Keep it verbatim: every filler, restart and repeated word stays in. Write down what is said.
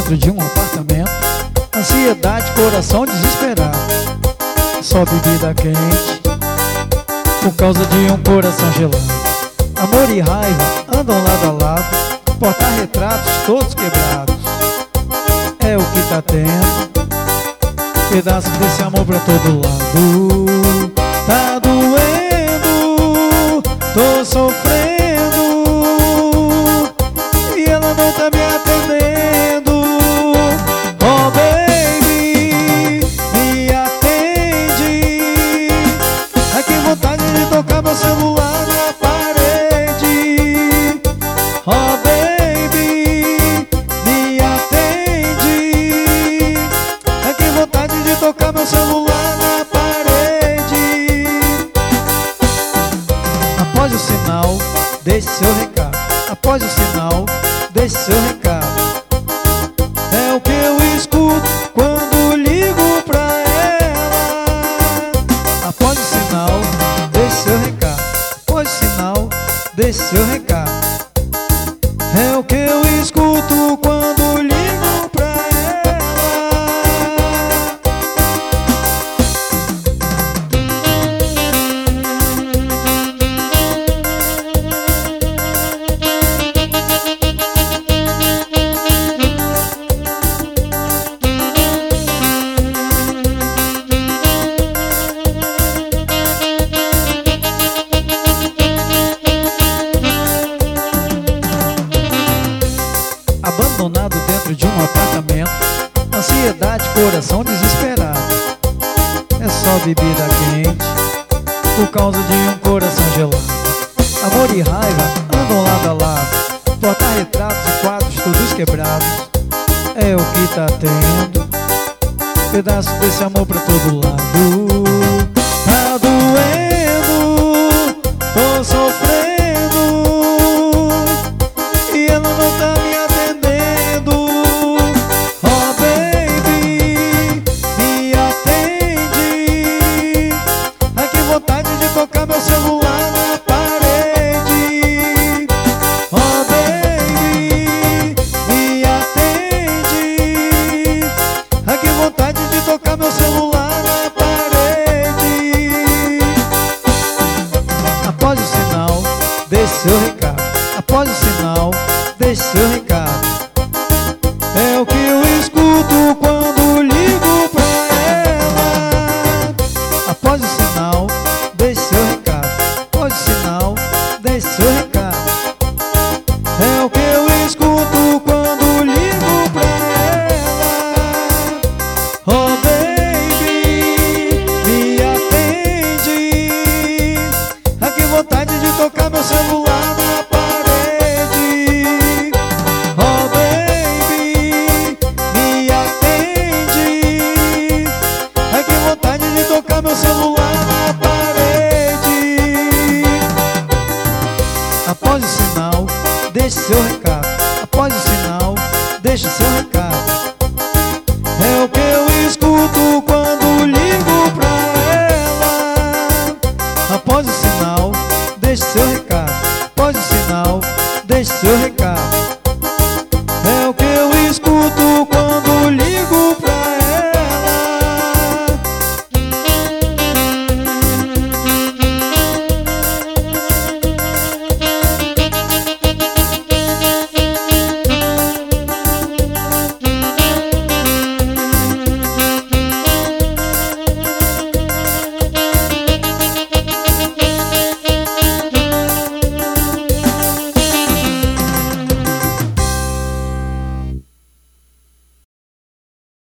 dentro de um apartamento. Ansiedade, coração desesperado. Só bebida quente por causa de um coração gelado. Amor e raiva andam lado a lado. Porta-retratos todos quebrados. É o que tá tendo. Pedaço desse amor pra todo lado. Tá doendo, tô sofrendo, e ela não tá me atendendo. Oh baby, me atende. Ai que vontade de tocar meu celular na parede. Oh baby, me atende. Ai que vontade de tocar meu celular na parede. Após o sinal, deixe seu recado. Após o sinal, deixe seu recado. É o que eu escuto quando ligo pra ela. Após o sinal, deixe seu recado. Após o sinal, deixe seu recado. É o que eu escuto quando ligo pra ela. Abandonado dentro de um apartamento. Ansiedade, coração desesperado. É só bebida quente por causa de um coração gelado. Amor e raiva andam lado a lado. Porta-retratos e quadros todos quebrados. É o que tá tendo. Pedaço desse amor pra todo lado. Tá doendo, tô sofrendo, e ela não tá me atendendo. Oh baby, me atende. Ai que vontade de tocar meu celular na parede. Oh baby, me atende. Ai que vontade de tocar meu celular na parede. Após o sinal, deixe seu recado. Após o sinal, deixe seu recado. É o que eu escuto quando ligo pra ela. Após o sinal, deixe seu recado. Após o sinal, deixe seu recado. É o que eu escuto quando ligo pra ela. Oh baby, me atende. Ai que vontade de tocar meu celular na parede. Oh baby, me atende. Ai que vontade de tocar meu celular na parede. Após o sinal, deixe seu recado.